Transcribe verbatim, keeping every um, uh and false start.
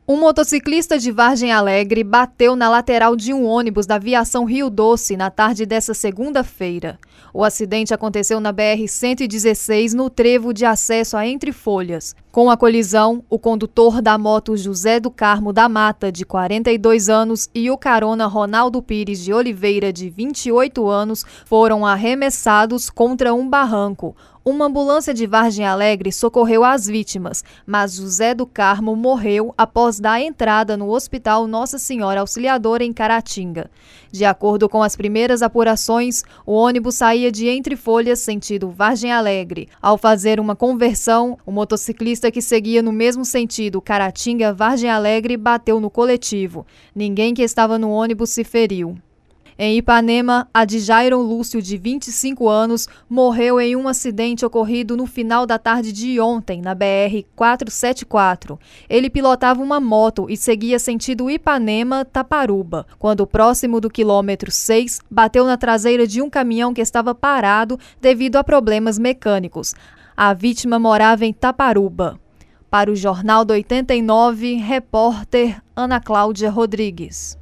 Um motociclista de Vargem Alegre bateu na lateral de um ônibus da Viação Rio Doce na tarde desta segunda-feira. O acidente aconteceu na B R cento e dezesseis, no trevo de acesso a Entre Folhas. Com a colisão, o condutor da moto José do Carmo da Mata, de quarenta e dois anos, e o carona Ronaldo Pires de Oliveira, de vinte e oito anos, foram arremessados contra um barranco. Uma ambulância de Vargem Alegre socorreu as vítimas, mas José do Carmo morreu após dar entrada no Hospital Nossa Senhora Auxiliadora em Caratinga. De acordo com as primeiras apurações, o ônibus saía de Entre Folhas sentido Vargem Alegre. Ao fazer uma conversão, o motociclista que seguia no mesmo sentido Caratinga-Vargem Alegre bateu no coletivo. Ninguém que estava no ônibus se feriu. Em Ipanema, a Djairon Lúcio, de vinte e cinco anos, morreu em um acidente ocorrido no final da tarde de ontem, na B R quatrocentos e setenta e quatro. Ele pilotava uma moto e seguia sentido Ipanema-Taparuba, quando próximo do quilômetro seis, bateu na traseira de um caminhão que estava parado devido a problemas mecânicos. A vítima morava em Taparuba. Para o Jornal do oitenta e nove, repórter Ana Cláudia Rodrigues.